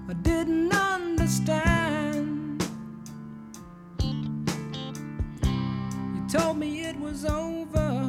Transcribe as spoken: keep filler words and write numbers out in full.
I didn't understand. You told me it was over,